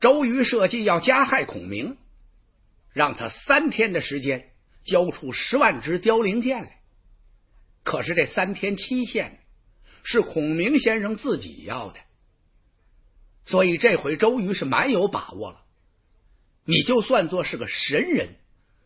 周瑜设计要加害孔明，让他3天的时间交出10万支凋零箭来。可是这3天期限是孔明先生自己要的，所以这回周瑜是蛮有把握了。你就算作是个神人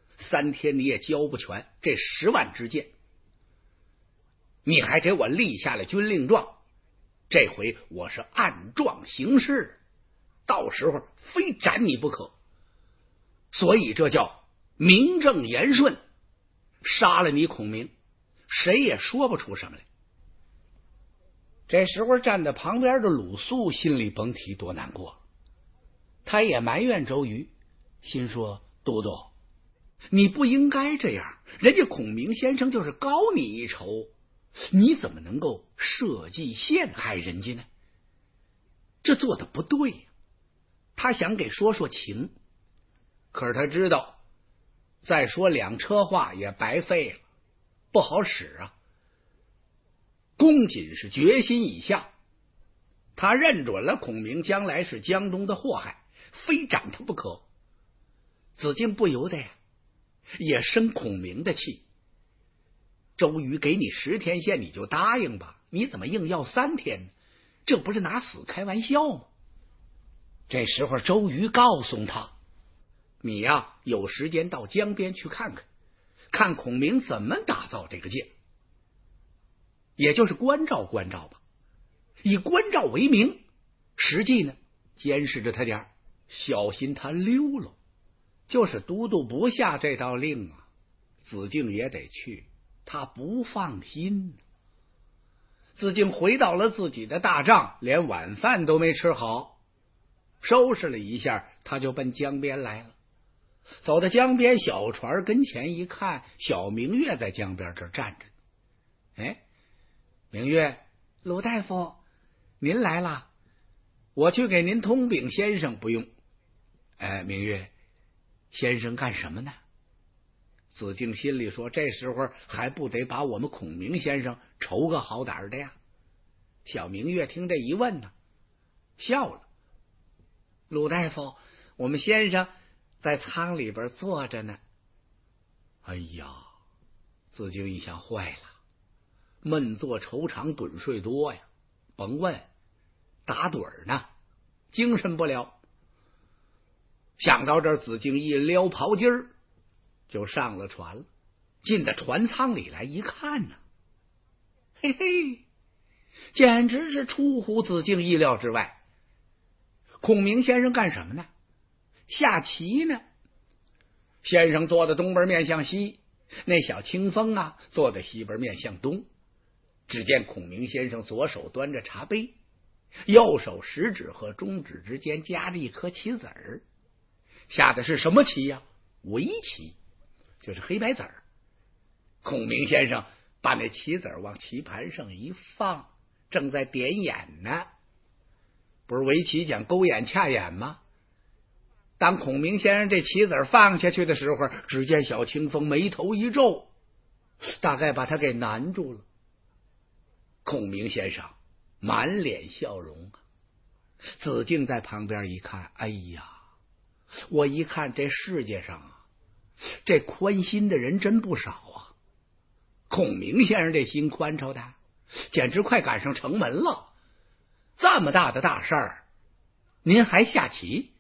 ，3天你也交不全这10万支箭，你还给我立下了军令状，这回我是按状行事，到时候非斩你不可。所以这叫名正言顺，杀了你孔明，谁也说不出什么来。这时候站在旁边的鲁肃心里甭提多难过，他也埋怨周瑜，心说都督，你不应该这样，人家孔明先生就是高你一筹，你怎么能够设计陷害人家呢？这做的不对呀。他想给说情，可是他知道再说2车话也白费了，不好使啊。公瑾是决心已下，他认准了孔明将来是江东的祸害，非斩他不可。子敬不由得呀，也生孔明的气。周瑜给你10天限，你就答应吧，你怎么硬要3天呢？这不是拿死开玩笑吗？这时候周瑜告诉他，你呀有时间到江边去看看，看孔明怎么打造这个箭，也就是关照关照吧，以关照为名，实际呢监视着他点，小心他溜了。就是都督不下这道令啊，子敬也得去，他不放心。子敬回到了自己的大帐，连晚饭都没吃好，收拾了一下，他就奔江边来了。走到江边小船跟前一看，小明月在江边这站着。哎，明月，鲁大夫您来了，我去给您通禀先生。不用。明月，先生干什么呢？子敬心里说，这时候还不得把我们孔明先生筹个好歹的呀。小明月听这一问呢，笑了。鲁大夫，我们先生在舱里边坐着呢。哎呀，子敬一想，坏了，闷坐愁肠，盹睡多呀，甭问，打盹呢，精神不了。想到这儿，子敬一撩袍襟儿就上了船了。进到船舱里来一看呢，嘿嘿，简直是出乎子敬意料之外。孔明先生干什么呢？下棋呢。先生坐在东边面向西，那小清风啊坐在西边面向东。只见孔明先生左手端着茶杯，右手食指和中指之间夹着一颗棋子儿，下的是什么棋呀？围棋，就是黑白子儿。孔明先生把那棋子往棋盘上一放，正在点眼呢。不是围棋讲勾眼掐眼吗？当孔明先生这棋子放下去的时候，只见小清风眉头一皱，大概把他给难住了。孔明先生满脸笑容啊。子敬在旁边一看，哎呀，我一看这世界上啊，这宽心的人真不少啊。孔明先生这心宽敞的，简直快赶上城门了。这么大的大事儿，您还下棋？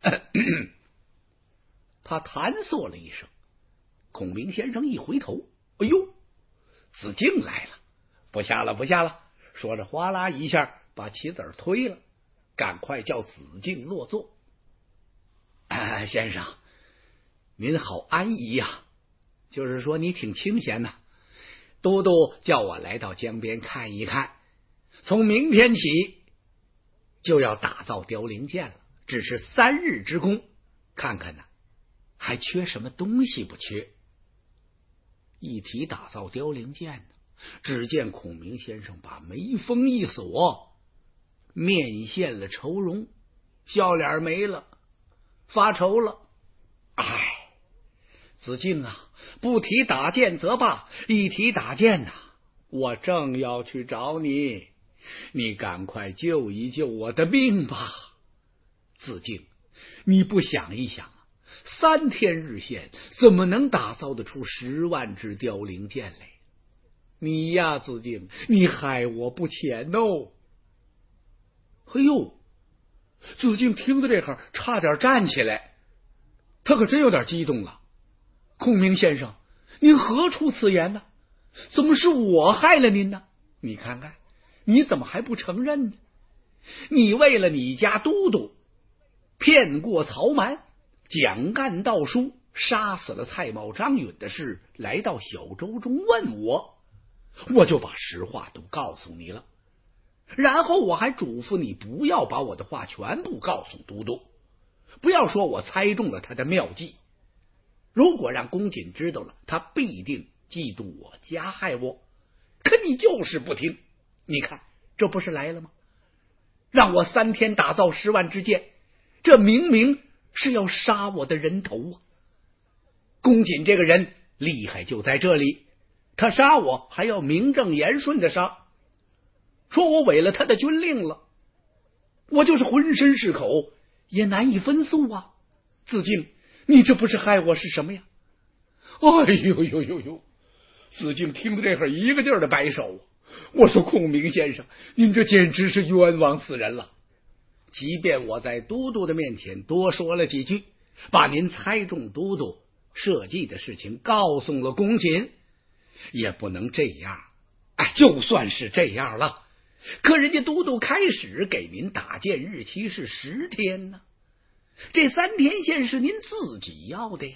他弹嗽了一声。孔明先生一回头，哎呦，子敬来了，不下了，不下了。说着，哗啦一下把棋子推了，赶快叫子敬落座。先生，您好安逸呀，就是说你挺清闲呐。都督叫我来到江边看一看，从明天起就要打造凋零箭了，只是3日之功，看看呢，还缺什么东西不缺？一提打造凋零箭呢，只见孔明先生把眉峰一锁，面现了愁容，笑脸没了，发愁了。哎，子敬啊，不提打箭则罢，一提打箭我正要去找你，你赶快救一救我的命吧。子敬， 你不想一想啊，3天日线怎么能打造得出10万支凋零剑来？你呀，子敬，你害我不浅哦！哎呦，子敬听到这行，差点站起来，他可真有点激动了。孔明先生，您何出此言呢？怎么是我害了您呢？你看看，你怎么还不承认呢？你为了你家都督骗过曹瞒，蒋干盗书，杀死了蔡瑁、张允的事来到小州中问我，我就把实话都告诉你了。然后我还嘱咐你不要把我的话全部告诉都督，不要说我猜中了他的妙计。如果让公瑾知道了，他必定嫉妒我，加害我。可你就是不听，你看这不是来了吗？让我3天打造10万支箭，这明明是要杀我的人头啊！公瑾这个人厉害就在这里，他杀我还要名正言顺的杀，说我违了他的军令了，我就是浑身是口也难以分诉啊！子敬，你这不是害我是什么呀？哎呦呦呦呦！子敬听到这会儿一个劲儿的摆手，我说孔明先生，您这简直是冤枉死人了。即便我在都督的面前多说了几句，把您猜中都督设计的事情告诉了公瑾，也不能这样。就算是这样了，可人家都督开始给您打箭日期是10天呢，这3天线是您自己要的呀。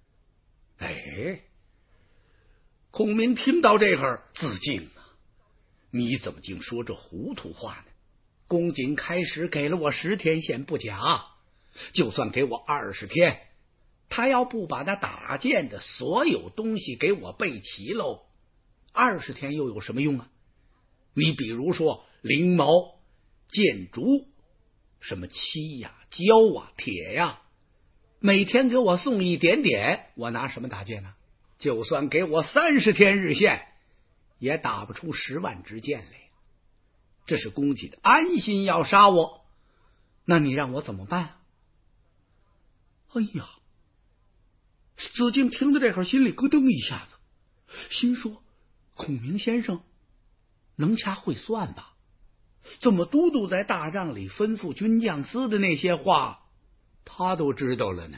孔明听到这会儿，自敬啊，你怎么竟说这糊涂话呢？公瑾开始给了我10天线不假，就算给我20天，他要不把那打箭的所有东西给我备齐喽，20天又有什么用啊？你比如说翎毛、箭竹，什么漆呀、胶啊、铁呀，每天给我送一点点，我拿什么打箭呢？就算给我30天日线，也打不出10万支箭来。这是公瑾安心要杀我，那你让我怎么办啊？哎呀，子敬听到这会儿，心里咯噔一下子，心说孔明先生能掐会算吧？怎么都督在大帐里吩咐军将司的那些话他都知道了呢？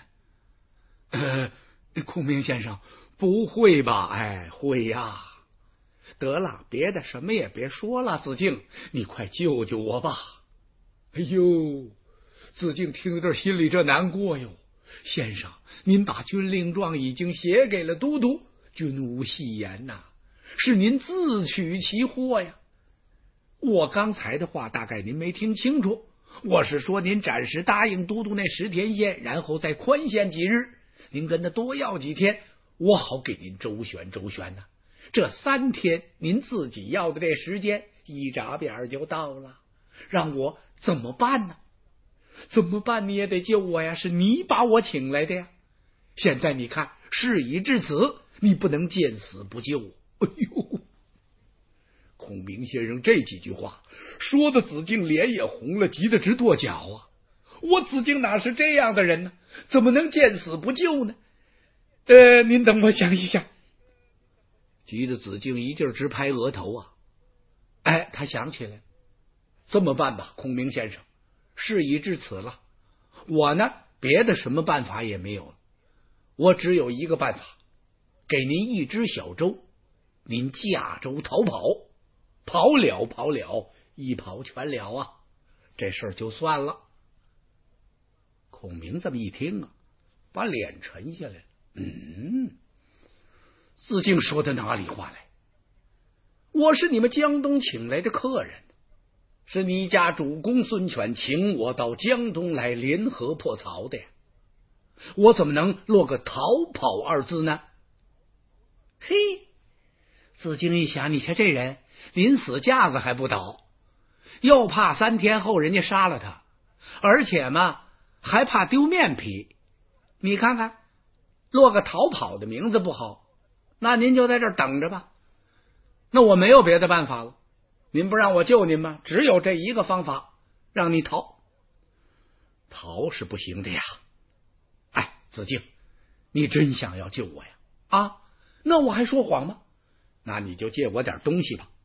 孔明先生，不会吧？会呀。得了，别的什么也别说了，子敬，你快救救我吧！哎呦，子敬听到这心里这难过哟。先生，您把军令状已经写给了都督，军无戏言呐，是您自取其祸呀。我刚才的话大概您没听清楚，我是说您暂时答应都督那10天线，然后再宽限几日，您跟他多要几天，我好给您周旋周旋呢。这3天您自己要的这时间一眨眼就到了，让我怎么办呢？怎么办你也得救我呀，是你把我请来的呀。现在你看事已至此，你不能见死不救。哎呦，孔明先生这几句话说的子敬脸也红了，急得直跺脚啊！我子敬哪是这样的人呢？怎么能见死不救呢？您等我想一想。急得子敬一劲直拍额头啊！他想起来，这么办吧，孔明先生，事已至此了，我呢别的什么办法也没有了，我只有一个办法，给您一只小舟，您驾舟逃跑，跑了，一跑全了啊，这事儿就算了。孔明这么一听啊，把脸沉下来了。子敬说的哪里话来？我是你们江东请来的客人，是你家主公孙权请我到江东来联合破曹的呀，我怎么能落个逃跑2字呢？嘿，子敬一想，你瞧这人临死架子还不倒，又怕3天后人家杀了他，而且嘛还怕丢面皮。你看看，落个逃跑的名字不好，那您就在这儿等着吧。那我没有别的办法了，您不让我救您吗？只有这一个方法，让你逃逃是不行的呀。哎，子敬，你真想要救我呀？啊，那我还说谎吗？那你就借我点东西吧。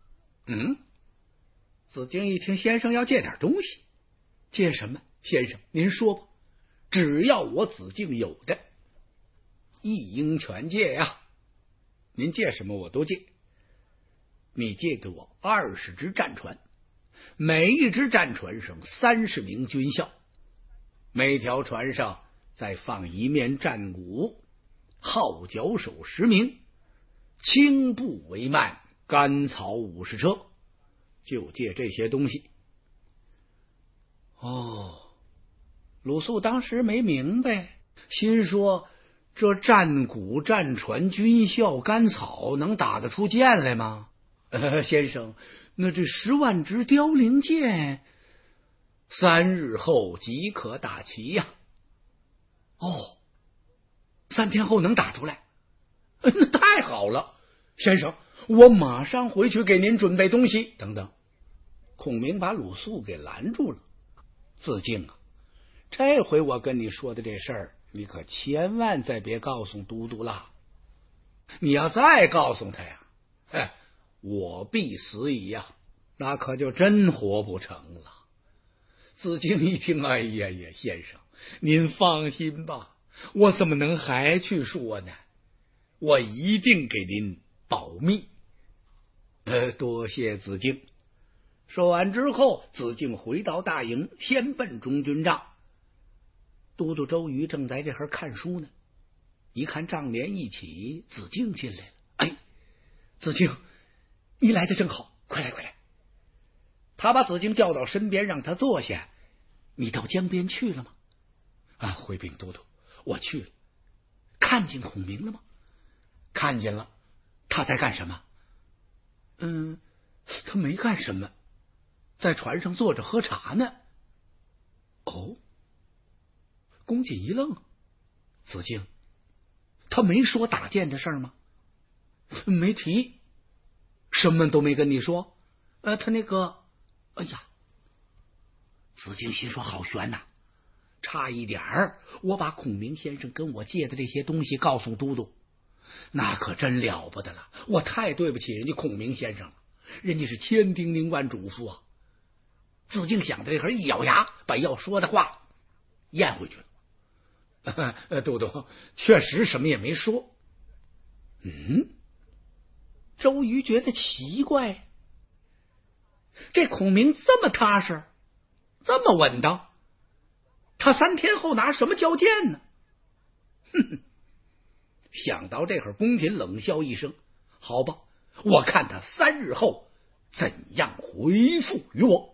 子敬一听先生要借点东西，借什么？先生您说吧，只要我子敬有的，一应全借呀。您借什么我都借。你借给我20只战船，每一只战船上30名军校，每条船上再放一面战鼓，号角手10名，轻步为慢，甘草50车，就借这些东西。鲁肃当时没明白，心说这战鼓、战船、军校、甘草能打得出剑来吗？先生，那这10万支凋零箭3日后即可打齐呀。3天后能打出来？那太好了，先生，我马上回去给您准备东西。等等，孔明把鲁肃给拦住了。子敬啊，这回我跟你说的这事儿，你可千万再别告诉都督啦。你要再告诉他呀，我必死矣呀，那可就真活不成了。子敬一听，哎呀，先生您放心吧，我怎么能还去说呢？我一定给您保密。多谢子敬。说完之后，子敬回到大营，先奔中军帐。都督周瑜正在这会儿看书呢，一看帐帘一起，子敬进来了。哎，子敬，你来的正好，快来快来。他把子敬叫到身边，让他坐下。你到江边去了吗？回禀都督，我去了。看见孔明了吗？看见了。他在干什么？他没干什么，在船上坐着喝茶呢。公瑾一愣，子敬，他没说打箭的事吗？没提，什么都没跟你说。他那个，哎呀，子敬心说好悬呐，差一点儿我把孔明先生跟我借的这些东西告诉都督，那可真了不得了，我太对不起人家孔明先生了，人家是千叮咛万嘱咐啊。子敬想到这会儿，一咬牙把要说的话咽回去了。都督确实什么也没说。周瑜觉得奇怪，这孔明这么踏实，这么稳当，他3天后拿什么交剑呢？想到这会儿，公瑾冷笑一声，好吧，我看他3日后怎样回复于我。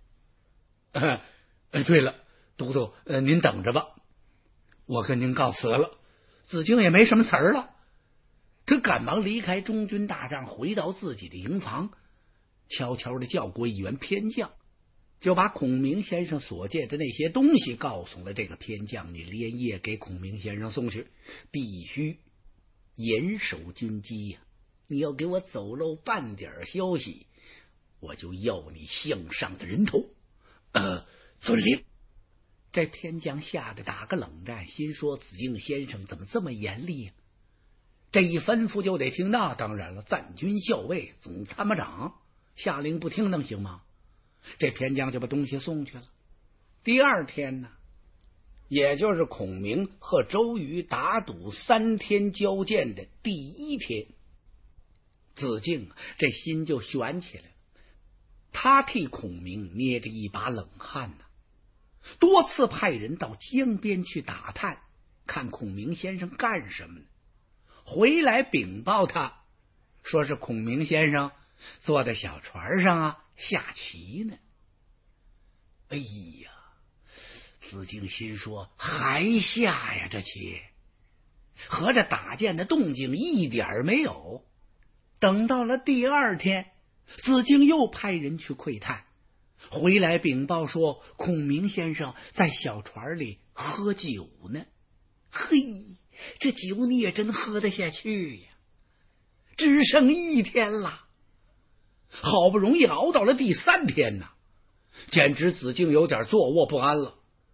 对了，都督您等着吧，我跟您告辞了。子敬也没什么词儿了，他赶忙离开中军大帐，回到自己的营房，悄悄的叫过一员偏将，就把孔明先生所借的那些东西告诉了这个偏将。你连夜给孔明先生送去，必须严守军机呀，你要给我走漏半点消息，我就要你项上的人头。遵令。这偏将吓得打个冷战，心说子敬先生怎么这么严厉呀？这一吩咐就得听，那当然了，赞军校尉总参谋长下令不听能行吗？这偏将就把东西送去了。第二天呢，也就是孔明和周瑜打赌3天交剑的第1天，子敬这心就悬起来了，他替孔明捏着一把冷汗呢。多次派人到江边去打探，看孔明先生干什么呢？回来禀报他，说是孔明先生坐在小船上下棋呢。哎呀，子敬心说还下呀，这棋合着打箭的动静一点没有。等到了第2天，子敬又派人去窥探，回来禀报说孔明先生在小船里喝酒呢。嘿，这酒你也真喝得下去呀！只剩1天了，好不容易熬到了第3天呢，简直子敬有点坐卧不安了。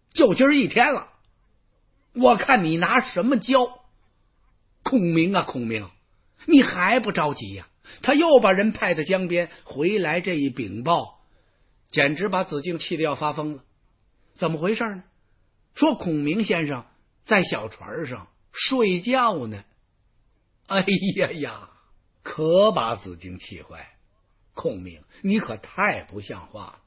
就今儿一天了，我看你拿什么交？孔明啊，孔明，你还不着急呀？他又把人派到江边，回来这一禀报，简直把子敬气得要发疯了。怎么回事呢？说孔明先生在小船上睡觉呢。哎呀呀，可把子敬气坏。孔明，你可太不像话了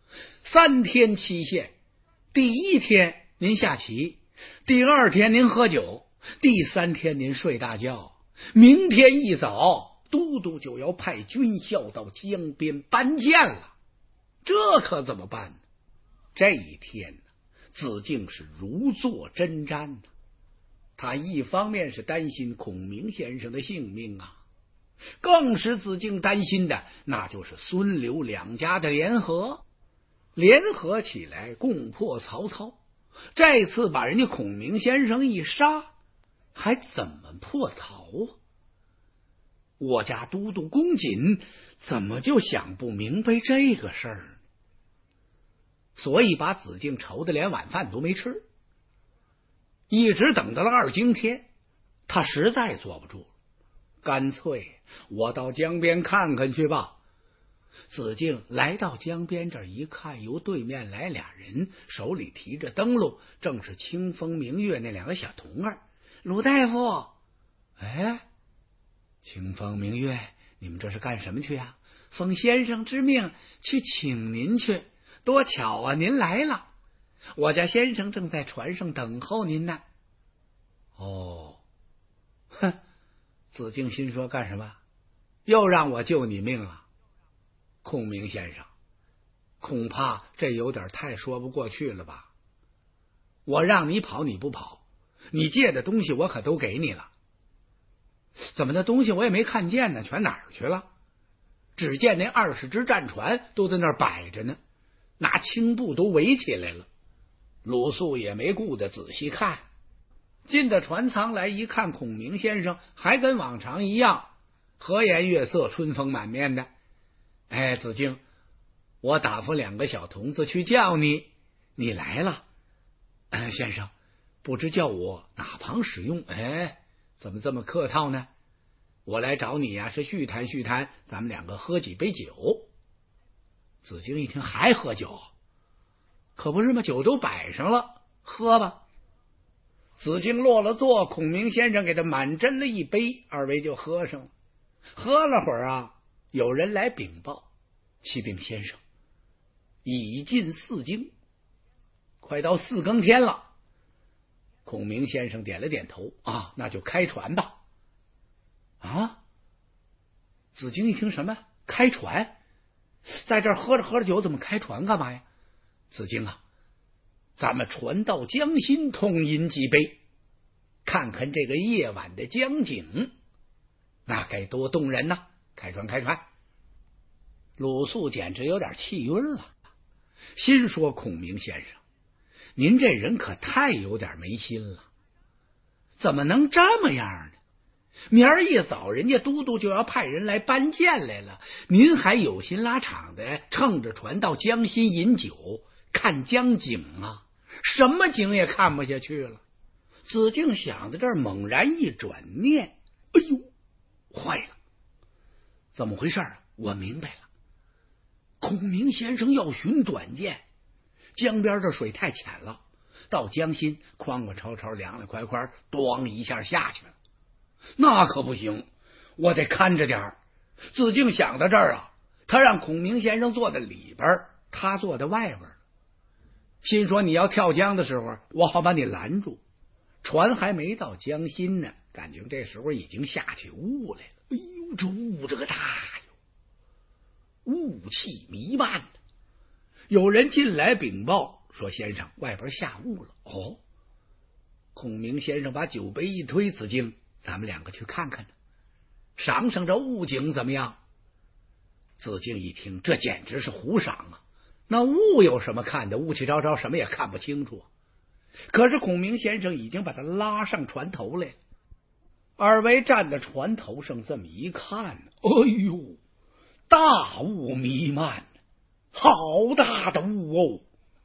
！3天期限，第1天您下棋，第2天您喝酒，第3天您睡大觉，明天一早都督就要派军校到江边搬箭了，这可怎么办呢？这一天呢，子敬是如坐针毡呢。他一方面是担心孔明先生的性命啊，更使子敬担心的，那就是孙刘2家的联合起来攻破曹操。这次把人家孔明先生一杀，还怎么破曹啊？我家都督公瑾怎么就想不明白这个事儿呢？所以把子敬愁得连晚饭都没吃，一直等到了2更天，他实在坐不住了，干脆我到江边看看去吧。子敬来到江边这儿一看，由对面来俩人，手里提着灯笼，正是清风明月那2个小童儿。鲁大夫，哎，清风明月，你们这是干什么去啊？奉先生之命去请您去，多巧啊，您来了，我家先生正在船上等候您呢。哦，哼，子敬心说，干什么？又让我救你命啊？孔明先生，恐怕这有点太说不过去了吧？我让你跑你不跑，你借的东西我可都给你了，怎么那东西我也没看见呢？全哪儿去了？只见那20只战船都在那儿摆着呢，拿青布都围起来了。鲁肃也没顾得仔细看，进到船舱来一看，孔明先生还跟往常一样，和颜悦色，春风满面的。哎，子敬，我打发2个小童子去叫你，你来了。先生，不知叫我哪旁使用？哎，怎么这么客套呢？我来找你呀，是叙谈叙谈，咱们2个喝几杯酒。子敬一听，还喝酒？可不是吗？酒都摆上了，喝吧。子敬落了座，孔明先生给他满斟了一杯，2位就喝上了。喝了会儿啊，有人来禀报，启禀先生，已近4更，快到4更天了。孔明先生点了点头，啊，那就开船吧。啊！子敬一听，什么开船？在这儿喝着喝着酒，怎么开船干嘛呀？子敬啊，咱们船到江心，痛饮几杯，看看这个夜晚的江景，那该多动人呐！开船，开船！鲁肃简直有点气晕了，心说：孔明先生，您这人可太有点没心了，怎么能这么样呢？明儿一早人家都督就要派人来搬箭来了，您还有心拉场的乘着船到江心饮酒看江景啊？什么景也看不下去了。子敬想到这儿，猛然一转念，哎呦，坏了，怎么回事啊？我明白了，孔明先生要寻短见，江边这水太浅了，到江心哐哐吵吵，凉凉快快，咣一下下去了。那可不行，我得看着点儿。子敬想到这儿啊，他让孔明先生坐在里边，他坐在外边，心说你要跳江的时候，我好把你拦住。船还没到江心呢，感情这时候已经下起雾来了。哎呦，这雾这个大哟，雾气弥漫的。有人进来禀报说，先生，外边下雾了。哦，孔明先生把酒杯一推，子敬，咱们2个去看看呢，赏赏这雾景怎么样？子敬一听，这简直是胡赏啊！那雾有什么看的？雾气昭昭，什么也看不清楚。可是孔明先生已经把他拉上船头来了。2位站在船头上这么一看，哎呦，大雾弥漫，好大的雾哦！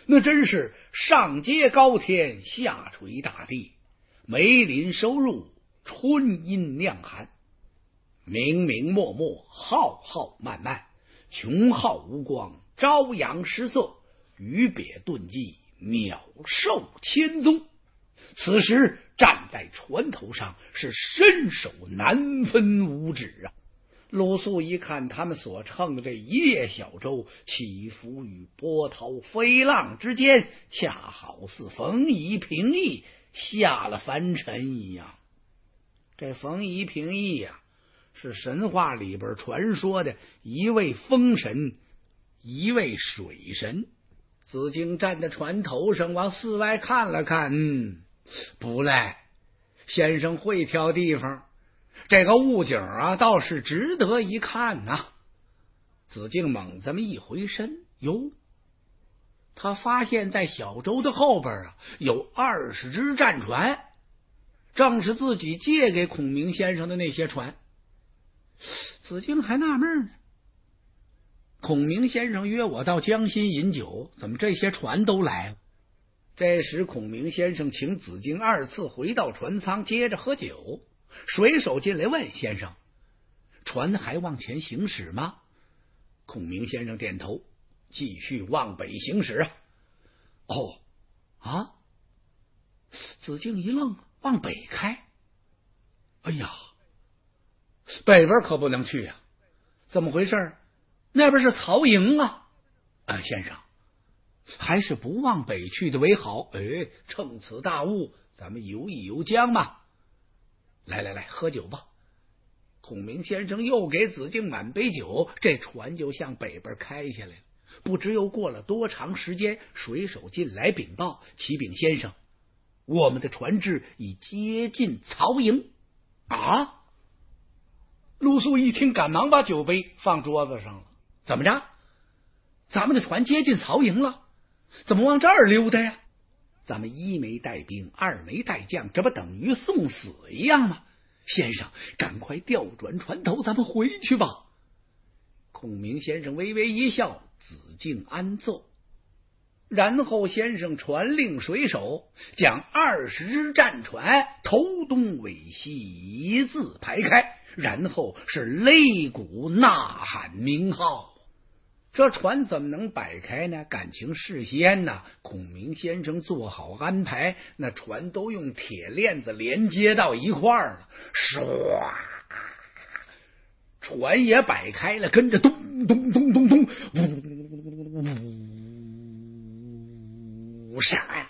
那真是上接高天，下垂大地，梅林收入，春阴酿寒。明明漠漠，浩浩漫漫，穷浩无光，朝阳失色，鱼鳖遁迹，鸟兽迁踪。此时站在船头上，是伸手难分五指啊！鲁肃一看他们所乘的这一叶小舟起伏于波涛飞浪之间，恰好似冯夷平易下了凡尘一样。这冯夷平易呀，是神话里边传说的一位风神，一位水神。子敬站在船头上往四外看了看，不赖，先生会挑地方，这个物景啊倒是值得一看呐。子敬猛这么一回身，哟，他发现在小舟的后边啊有20只战船，正是自己借给孔明先生的那些船。子敬还纳闷呢，孔明先生约我到江心饮酒，怎么这些船都来了？这时孔明先生请子敬2次回到船舱，接着喝酒。水手进来问先生，船还往前行驶吗？孔明先生点头，继续往北行驶啊。哦啊！子敬一愣，往北开。哎呀，北边可不能去啊！怎么回事？那边是曹营啊！先生，还是不往北去的为好。趁此大雾，咱们游一游江嘛。来，喝酒吧。孔明先生又给子敬满杯酒，这船就向北边开下来了。不知又过了多长时间，水手进来禀报，启禀先生，我们的船只已接近曹营。啊！鲁肃一听，赶忙把酒杯放桌子上了。怎么着？咱们的船接近曹营了？怎么往这儿溜达呀？咱们1没带兵，2没带将，这不等于送死一样吗？先生，赶快调转船头，咱们回去吧。孔明先生微微一笑，子敬安奏。然后先生传令水手，将20只战船头东尾西一字排开，然后是擂鼓呐喊鸣号。这船怎么能摆开呢？感情事先呢，孔明先生做好安排，那船都用铁链子连接到一块儿了，唰，船也摆开了，跟着咚咚咚咚咚，呜啥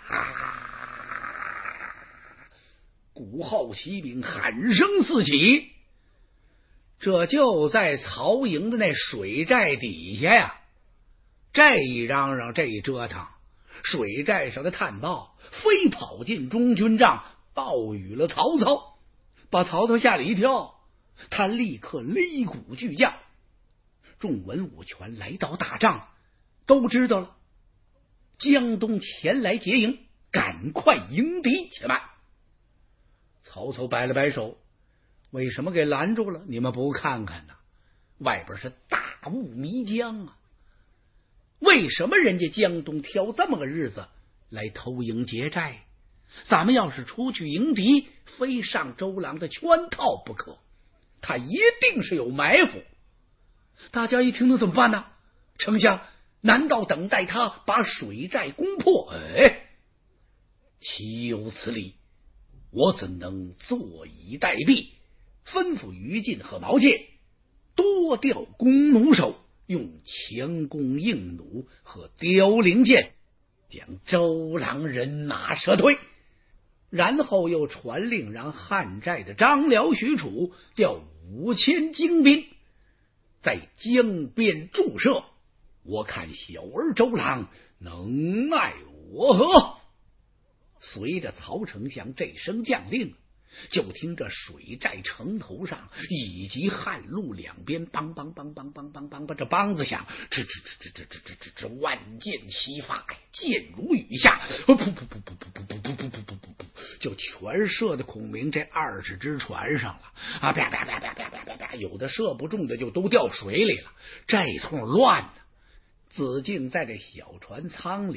鼓号齐鸣，喊声四起。这就在曹营的那水寨底下呀，这一嚷嚷，这一折腾，水寨上的探报飞跑进中军帐，报与了曹操，把曹操吓了一跳。他立刻擂鼓巨将，众文武全来到大帐，都知道了，江东前来劫营，赶快迎敌且慢。曹操摆了摆手，为什么给拦住了？你们不看看呢？外边是大雾迷江啊！为什么人家江东挑这么个日子来偷营劫寨？咱们要是出去迎敌，非上周郎的圈套不可，他一定是有埋伏。大家一听，那怎么办呢？丞相，难道等待他把水寨攻破？岂有此理！我怎能坐以待毙？吩咐于禁和毛玠多调弓弩手，用强弓硬弩和凋零箭将周郎人马撤退。然后又传令让汉寨的张辽、许褚调5000精兵在江边驻设，我看小儿周郎能奈我何？随着曹丞相这声将令，就听着水寨城头上以及汉路两边梆梆梆梆梆梆梆，这梆子响，这万箭齐发，箭如雨下，噗噗噗噗噗噗噗噗噗噗噗，就全射到孔明这20只船上了啊！啪啪啪啪啪啪啪啪，有的射不中的就都掉水里了，这通乱呢。子敬在这小船舱里，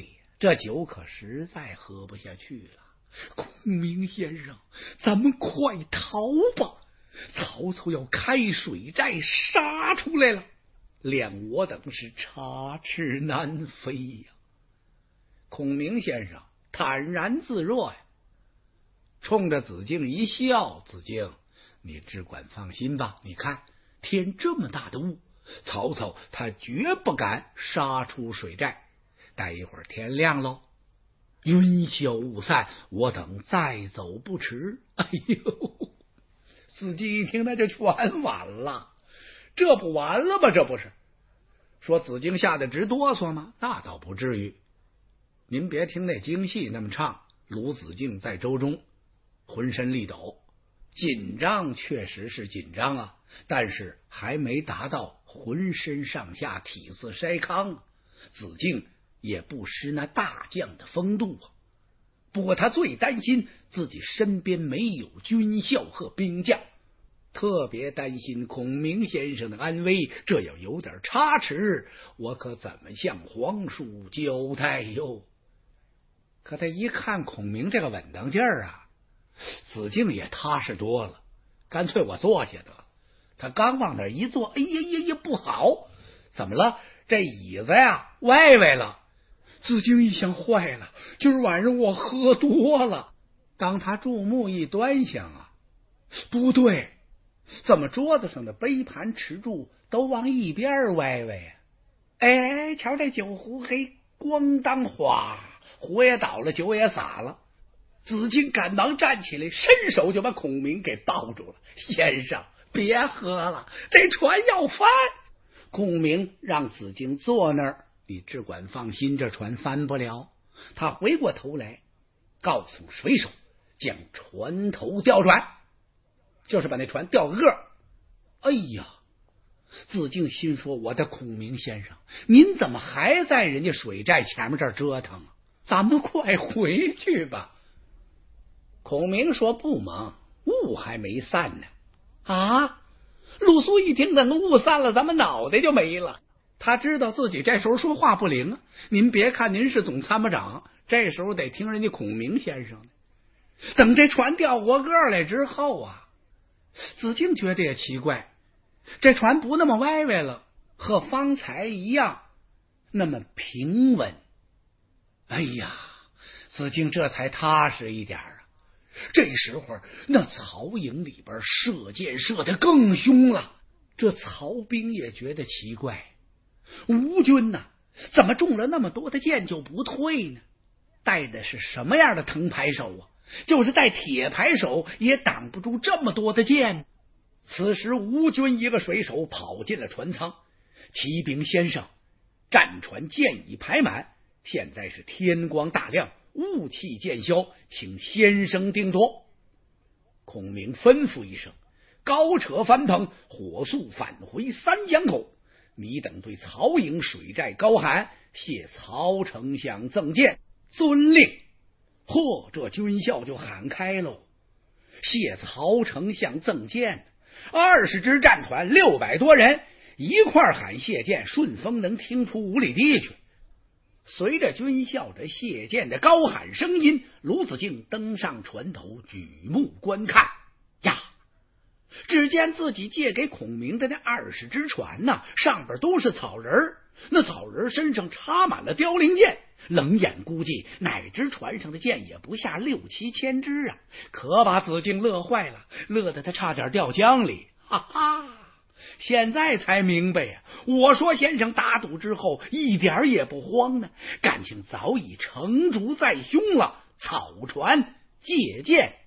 这酒可实在喝不下去了。孔明先生，咱们快逃吧！曹操要开水寨杀出来了，连我等是插翅难飞呀！孔明先生坦然自若呀，冲着子敬一笑：“子敬，你只管放心吧，你看天这么大的雾，曹操他绝不敢杀出水寨。待一会儿天亮喽，云消雾散，我等再走不迟。”哎呦，子敬一听，那就全完了，这不完了吗？这不是说子敬吓得直哆嗦吗？那倒不至于。您别听那京戏那么唱，鲁子敬在舟中浑身力抖，紧张确实是紧张啊，但是还没达到浑身上下体似筛糠。子敬也不失那大将的风度啊。不过他最担心自己身边没有军校和兵将，特别担心孔明先生的安危，这要有点差池，我可怎么向皇叔交代哟？可他一看孔明这个稳当劲儿啊，子敬也踏实多了，干脆我坐下得了。他刚往那一坐，哎呀呀呀，不好！怎么了？这椅子呀歪歪了。子敬一想，坏了，今儿晚上我喝多了。当他注目一端详啊，不对，怎么桌子上的杯盘匙箸都往一边歪歪呀？哎，瞧这酒壶，嘿，咣当哗，壶也倒了，酒也洒了。子敬赶忙站起来，伸手就把孔明给抱住了。先生，别喝了，这船要翻。孔明让子敬坐那儿，你只管放心，这船翻不了。他回过头来告诉水手，将船头调转，就是把那船调个个。哎呀，子敬心说，我的孔明先生，您怎么还在人家水寨前面这儿折腾啊？咱们快回去吧。孔明说，不忙，雾还没散呢。啊！鲁肃一听，等雾散了，咱们脑袋就没了。他知道自己这时候说话不灵啊。您别看您是总参谋长，这时候得听人家孔明先生的。等这船调过个来之后啊，子敬觉得也奇怪，这船不那么歪歪了，和方才一样那么平稳。哎呀，子敬这才踏实一点啊。这时候那曹营里边射箭射得更凶了，这曹兵也觉得奇怪，吴军呐，怎么中了那么多的箭就不退呢？带的是什么样的藤牌手啊？就是带铁牌手也挡不住这么多的箭。此时吴军一个水手跑进了船舱，启禀先生，战船箭已排满，现在是天光大亮，雾气渐消，请先生定夺。孔明吩咐一声，高扯帆篷，火速返回三江口。你等对曹营水寨高喊，谢曹丞相赠箭。遵令。嚯，这军校就喊开喽！谢曹丞相赠箭，20只战船，600多人一块喊谢箭，顺风能听出5里地去。随着军校这谢箭的高喊声音，鲁子敬登上船头，举目观看呀，只见自己借给孔明的那20只船呢，上边都是草人，那草人身上插满了凋零箭，冷眼估计哪只船上的箭也不下6、7千支啊！可把子敬乐坏了，乐得他差点掉江里。哈哈，现在才明白呀！我说先生打赌之后一点也不慌呢，感情早已成竹在胸了。草船借箭